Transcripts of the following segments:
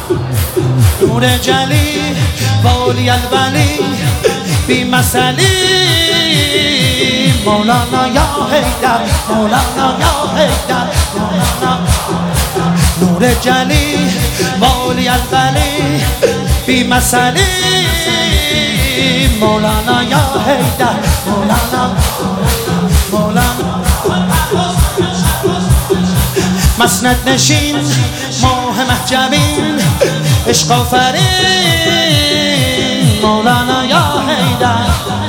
نور جلی والی الولی بی مثلی مولانا یا حیدر مولانا یا حیدر مولانا نور جلی والی الولی بی مثلی مولانا یا حیدر مولانا مولانا مسند نشین ماه محجبین عشق آفرین مولانا یا حیدر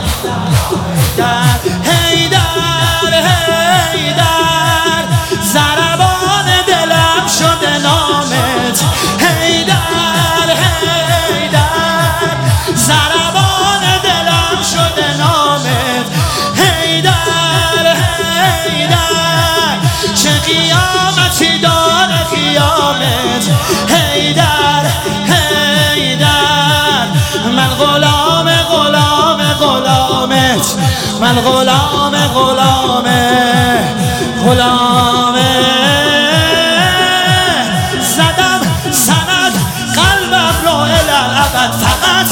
حیدر حیدر ضربان دلم شده نامت حیدر حیدر ضربان دلم شده نامت حیدر حیدر چه قیامتی داره قیامت حیدر حیدر من غلام غلام غلامت من غلام غلام غلام زدم سند قلبم رو الالعبد فقط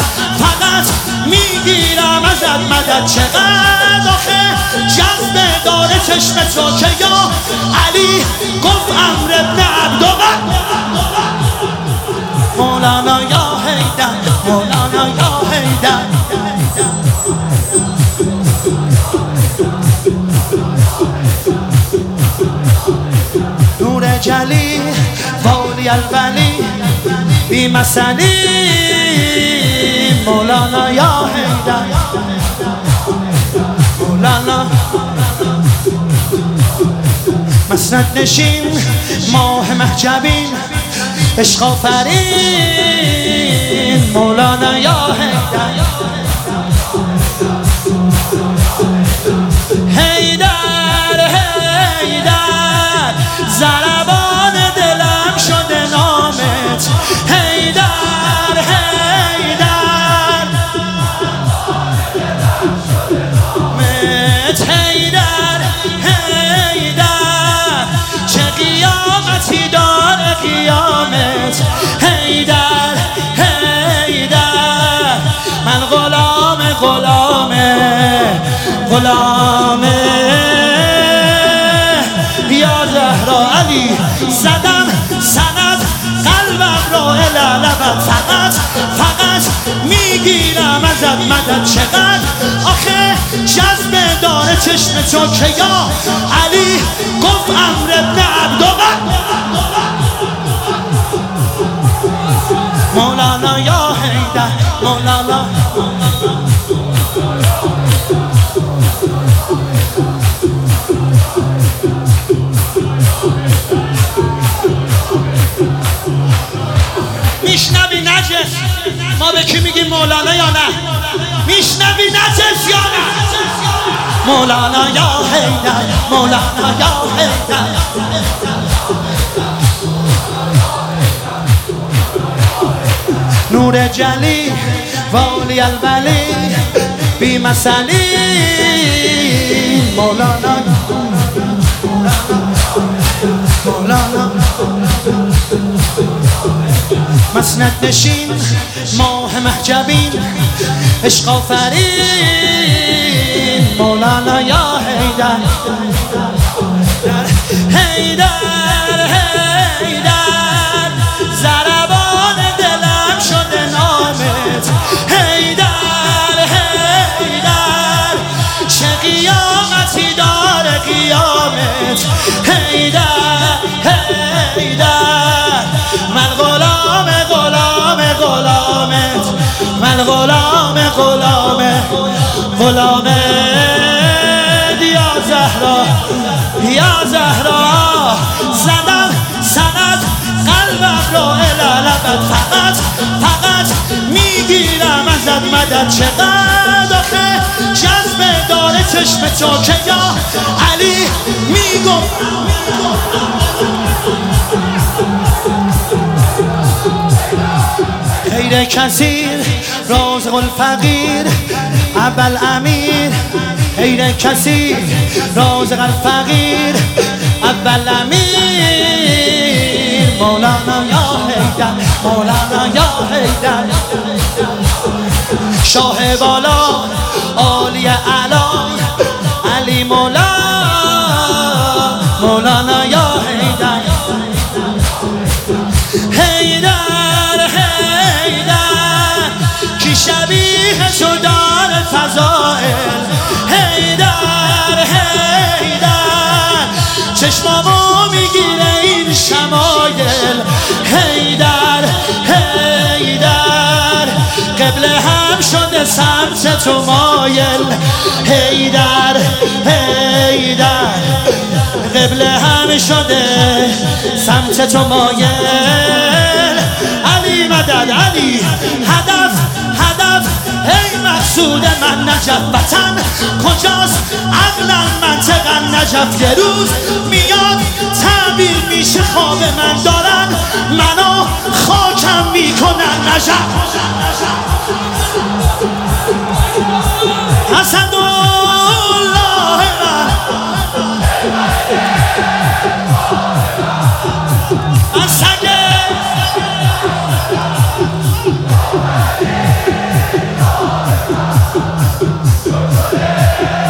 میگیرم ازت مدد چقدر آخه جذب داره چشم تو که یا علی گفت امر ابن عبدالله مولانا یا حیدر مولانا یا حیدر نور جلی والی الولی بی مثلی مولانا یا حیدر مولانا مسند نشین ماه محجبین عشق آفرین مولانا یا حیدر حیدر حیدر ضربان دلم شده نامت حیدر حیدر حیدر حیدر چه قیامتی داره قیامت حیدر حیدر من غلام غلام غلام یا زهرا علی زدم سند قلبم رو الالعبد فقط میگیرم ازت مدد چقدر آخه جذب داره چشم تو که یا علی گفت امر ابن عبدالله مولانا یا حیدر مولانا میشنوی نجس ما به کی میگیم مولانا یا نه میشنوی نجس یا نه مولانا یا حیدر مولانا یا حیدر نور جلی والی الولی بی مثلی مولانا مولانا مسند نشین ماه محجبین عشق آفرین مولانا یا حیدر حیدر حیدر ضربان دلم شده نامت حیدر حیدر چه قیامتی داره قیامت حیدر حیدر من غلام غلام غلامت من غلام غلام غلام یا زهرا یا زهرا زدم سند قلبم رو الالعبد فقط میگیرم ازت مدد چقدر آخه جذب داره چشم تو که یا علی میگفت خیر کثیر رازق الفقیر اول امیر خیر کثیر رازق الفقیر اول امیر مولانا یا حیدر مولانا یا حیدر شاه بالا عالی اعلا علی مولا مولانا یا حیدر حیدر حیدر کی شبیه تو دار فضائل حیدر حیدر چشمامو میگیره این شمایل حیدر حیدر قبله هم شده سمت تو مایل حیدر حیدر قبله هم شده سمت تو مایل علی مدد علی هدف هدف ای مقصود من نجف وطن کجاست عقلم منطقا نجف یه روز میاد تعبیر میشه خواب من دارن منو خاکم میکنن نجف اسدالله من اسد